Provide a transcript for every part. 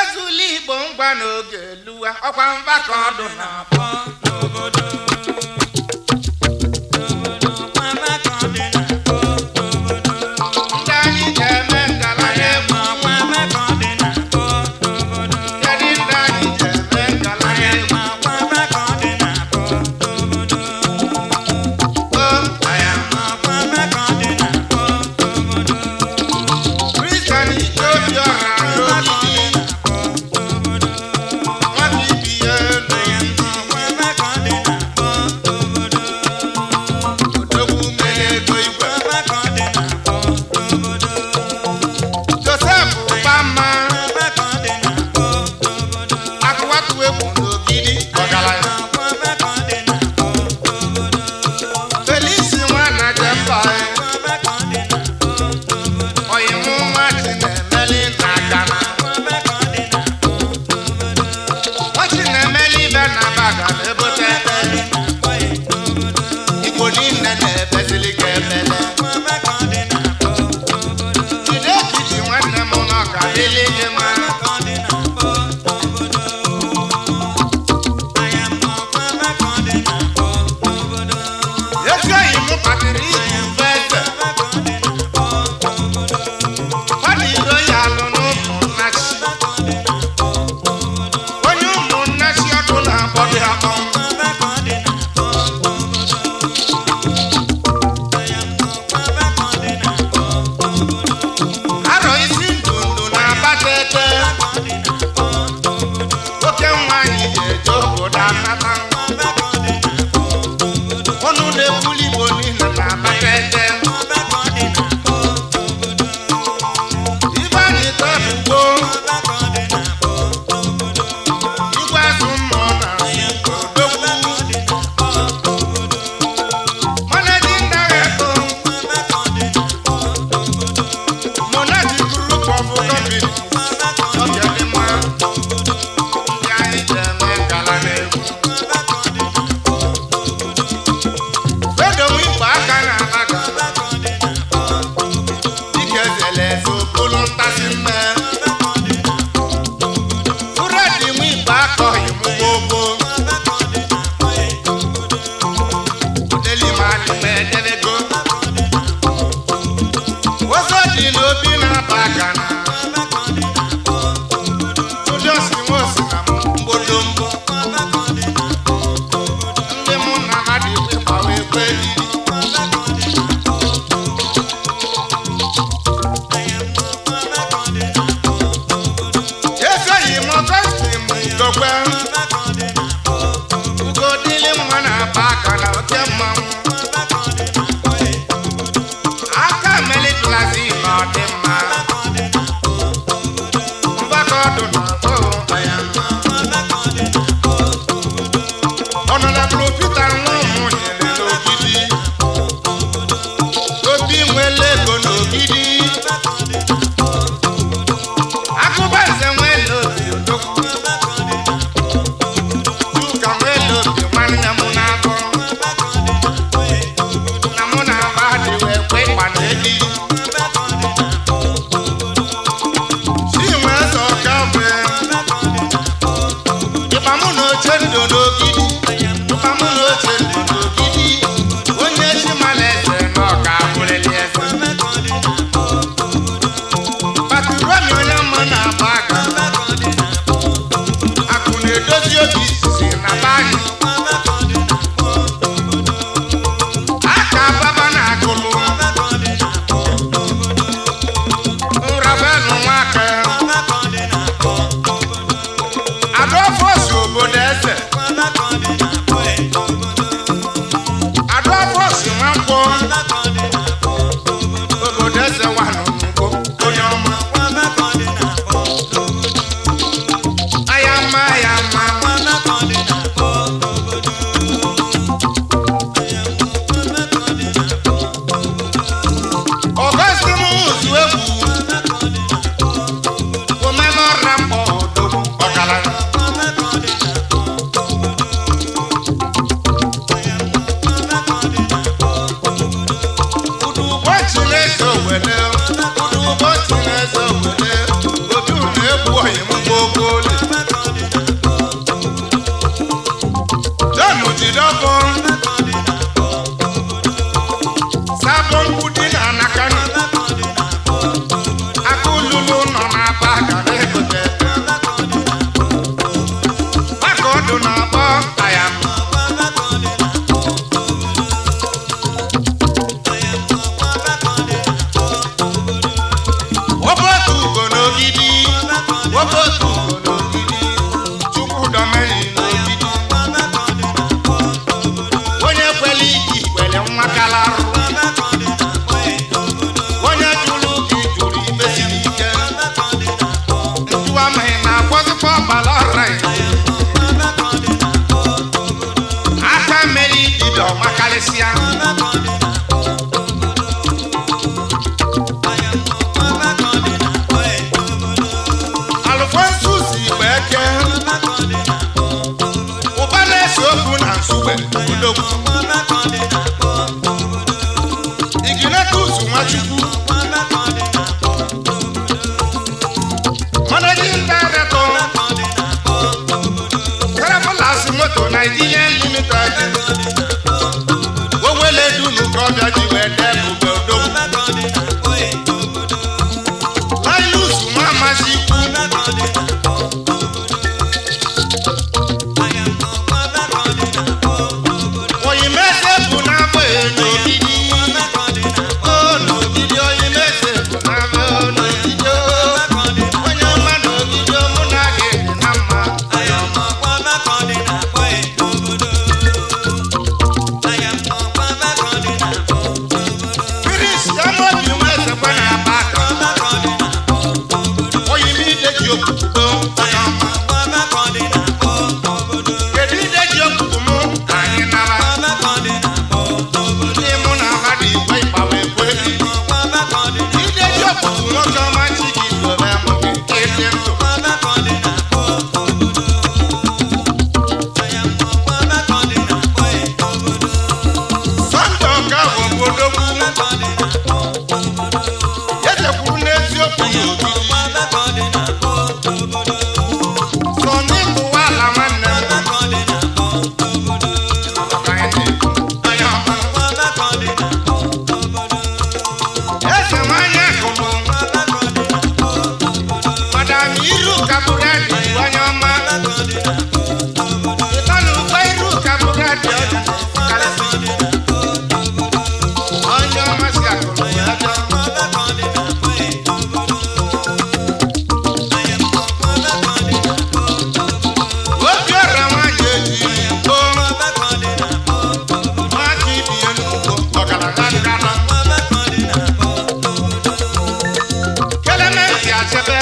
ezuli Igbo ngwa n'oge luwa ọkwa mgbakọ ọdụ na abụọ n'obodo Adolfo Obodo Eze Obotu n'ogidi, Chukwu domeyi n'ogidi. Onye kweli iji kwele nwa kalarụ. Onye jụrụ gị jụrụ ibe siri ike. Njụwa amaghị na akwọzịkwa ọbara ọra ya. Aka mmeri dibịa ọmakarịsịa. Ụba na-ese okwu na nsugbe udogwu. Iginetus Nwachukwu, Managing Director, Travelers Moto Nigeria Limited. Owele dunu ka ọbịa ji wee dee ube odogwu. Lailus Nwamasịkwu, Oyimeze bụ n'abụ n'ogidi. N'ogidi Oyimeze bụ n'abụ n'ogidi. Onye ọma n'ogidi mụ na gị dị na mma. Chris Amobi Nwesekwe na-aba aka. Oyimide ji okwukwo onye ọma. Kedu ide ji okwukwo mụ anyị nara? Ndị mụ na ha dị igwe ịgbawa ekwe gị. Ide ji okwukwo nwoke ọma chi gị dobe mụ gị nke dị ndụ. Sọnde ọka bụ odogwu. Ezekwuru n'eziokwu n'ogidi. Sọnde kụwa ala nwanne m. Onye ọma. Eze nwanyị akụrụ. Madam Iru Kaburadi onye ọma. Ịtanụ ụgbọ Iru Kaburadi onye ọma si akụrụ ya ọjọọ. Obiọra nwanyị ejiri ugbo. Nwaka ibie n'ugbo ọgaranya ngana. Kelementi Achebe.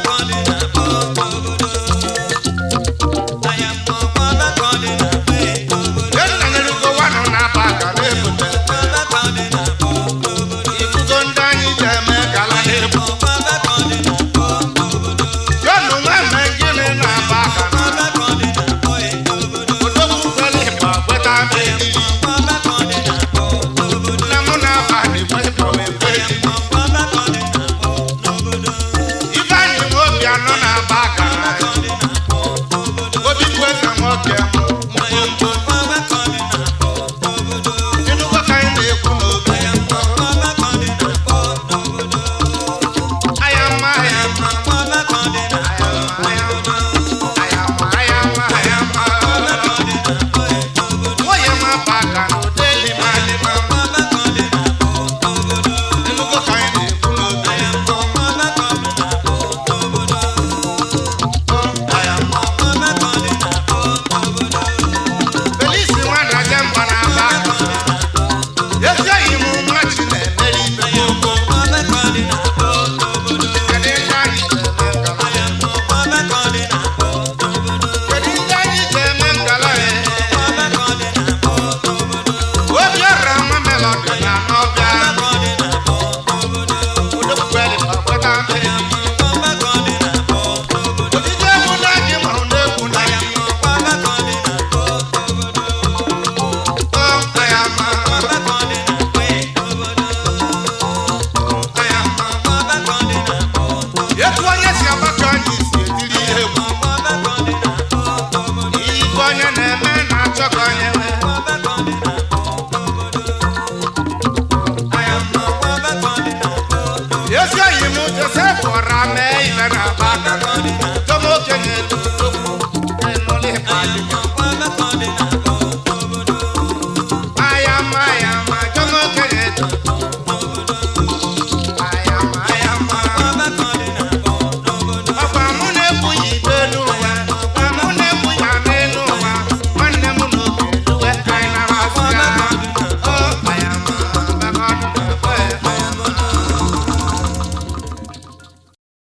Enanyelugo wanụ na-aba aka na-ebute. Ikugo ndị anyị ji eme gala na-ebu. Jọnụ nwanne gịnị na-aba aka na odogwu kwere ịgba kweta m eriri. Nne mụ na-aba n'igwe ịgbawa ekwe eriri. Ifeanyị Nwobi anọ na-aba aka na Obi Kweze nwoke mkpomkpo. Ịnụgo ka anyị na-ekwu n'obi. Ayama ayama. Ayama ayama ayama. Onye ma ba aka n'ụdị lima lima. Ịnụgo ka anyị na-ekwu n'obi. Felisi nwanne Ajemba na-aba aka. Ezi enyi m nwa chi na-emeri ibe gbogbo. Kedu ndị anyị ji eme ngala? Kedu ndị anyị ji eme ngala ya? Obiọra nwa Melody na n'ọbịa. Odogwu kwere ịgba kweta m eriri. Odidi egwu na gị mụrụ n'egwu na gị. Ayama. Ayama. Etu onye si agbakọ anyị si etiri ihe egwu. Ibe onye na-eme na-achọ ka onye nwee. Ayama. Ezi enyi m Joseph ọra mee ibe na-aba aka. Tomo okenye n'odogwu. Enụlị ịkpa adịghị.